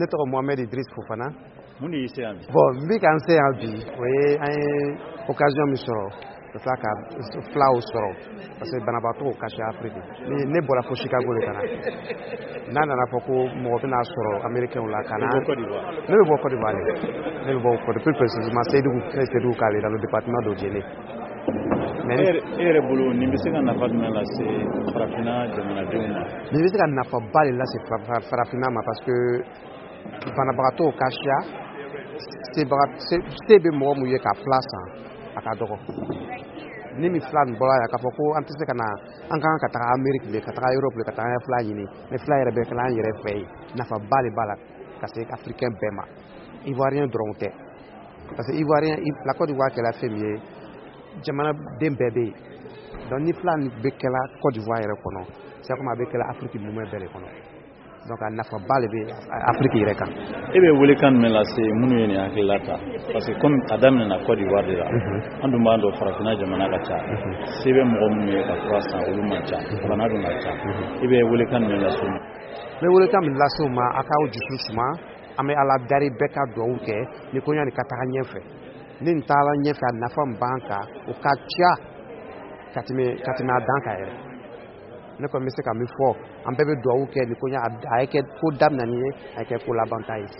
ne tɔgɔ Mohamed Idriss Fofana. Mun de y'i se yan bi? Bon n bɛ k'an se yan bi o ye an ye occasion min sɔrɔ ka tila ka fulaw sɔrɔ parce que banabaatɔw kasi Afrique ne bɔra fo Chicago de ka na n'a nana fɔ ko mɔgɔ bɛna sɔrɔ américain la ka na ne bɛ bɔ Côte d'Ivoire ne bɛ bɔ Côte d'Ivoire plus précisément Sédhiou Kale dans le département de Djéné. E yɛrɛ bolo nin bɛ se ka nafa jumɛn lase farafinna jamanadenw ma? Nin bɛ se ka nafaba de lase farafinna ma parce que banabagatɔw kasiya se bɛ mɔgɔ mun ye ka fila san a ka dɔgɔ ni min fila nin bɔra yan k'a fɔ ko an tɛ se ka na an kan ka taga Amérique le ka taga Europe le ka taga fila ɲini mais fila yɛrɛ bɛ kɛla an yɛrɛ fɛ yen nafaba de b'a la ka se africain bɛɛ ma ivoirien dɔrɔn tɛ parce que ivoirien la Côte d'Ivoire kɛla fɛn min ye jamanaden bɛɛ bɛ yen donc ni fila nin bɛ kɛla Côte d'Ivoire yɛrɛ kɔnɔ c'est comme a bɛ kɛla Afrique mumɛ bɛɛ de kɔnɔ donc a nafaba de bɛ Afrique yɛrɛ kan. E bɛ welekan jumɛn lase minnu ye nin hakilila ta parce que comme a daminɛna Côte d'Ivoire de la an dun b'a dɔn farafinna jamana ka ca se bɛ mɔgɔ minnu ye ka fura san olu man ca bana dun ka ca i bɛ welekan jumɛn lase u ma? N bɛ welekan min lase u ma a k'aw dusu suma an bɛ Ala dari bɛɛ ka dugawu kɛ ni ko ɲani ka taga ɲɛfɛ ni nin taara ɲɛfɛ a nafa min b'an kan o ka ca ka tɛmɛ a dan kan yɛrɛ ne kɔni bɛ se ka min fɔ an bɛɛ bɛ dugawu kɛ ni ko ɲani a ye kɛ ko daminɛni ye a ye kɛ ko laban ta ye.